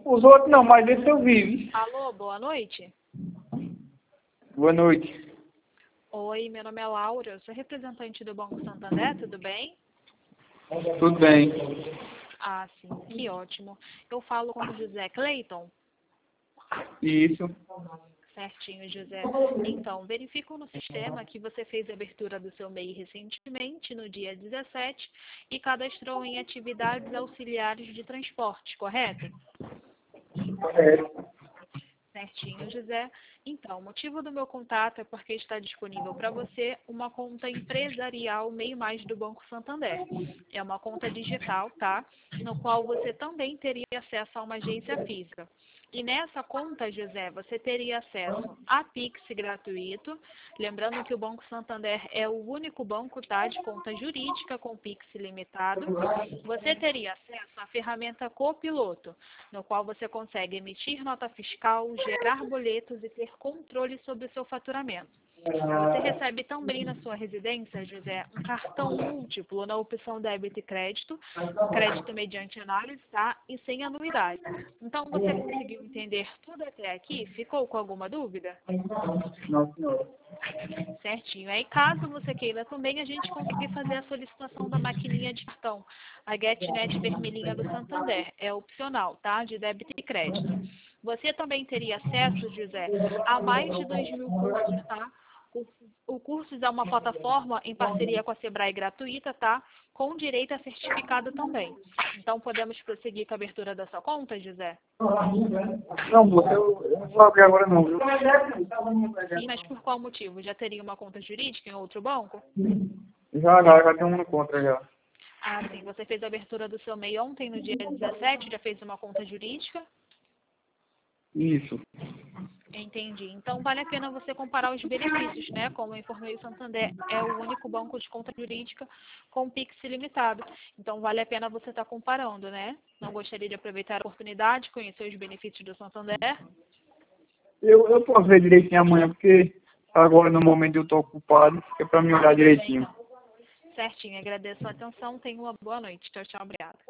Os outros não, mas esse eu vi. Alô, boa noite. Boa noite. Oi, meu nome é Laura, eu sou representante do Banco Santander, tudo bem? Tudo bem. Ah, sim, que ótimo. Eu falo com o José Cleiton. Isso. Certinho, José. Então, verifico no sistema que você fez a abertura do seu MEI recentemente, no dia 17, e cadastrou em atividades auxiliares de transporte, correto? Correto. Certinho, José. Então, o motivo do meu contato é porque está disponível para você uma conta empresarial MEI Mais do Banco Santander. É uma conta digital, tá? No qual você também teria acesso a uma agência física. E nessa conta, José, você teria acesso a Pix gratuito. Lembrando que o Banco Santander é o único banco, tá, de conta jurídica com Pix limitado. Você teria acesso à ferramenta Copiloto, no qual você consegue emitir nota fiscal, gerar boletos e ter controle sobre o seu faturamento. Você recebe também na sua residência, José, um cartão múltiplo na opção débito e crédito, crédito mediante análise, tá? E sem anuidade. Então, você conseguiu entender tudo até aqui? Ficou com alguma dúvida? Não, senhora. Certinho. Aí, caso você queira também, a gente conseguir fazer a solicitação da maquininha de cartão, a GetNet vermelhinha do Santander. É opcional, tá? De débito e crédito. Você também teria acesso, José, a mais de 2.000 cursos, tá? O Cursos é uma plataforma em parceria com a Sebrae gratuita, tá? Com direito a certificado também. Então, podemos prosseguir com a abertura da sua conta, José? Não, moça, eu não vou abrir agora não, viu? Sim, mas por qual motivo? Já teria uma conta jurídica em outro banco? Já tem um contra já. Ah, sim. Você fez a abertura do seu MEI ontem, no dia 17, já fez uma conta jurídica? Isso. Entendi. Então, vale a pena você comparar os benefícios, né? Como eu informei, o Santander é o único banco de conta jurídica com Pix ilimitado. Então, vale a pena você estar comparando, né? Não gostaria de aproveitar a oportunidade, conhecer os benefícios do Santander? Eu posso ver direitinho amanhã, porque agora no momento eu tô ocupado, é pra me olhar direitinho. Certinho. Agradeço a atenção. Tenha uma boa noite. Tchau, tchau. Obrigada.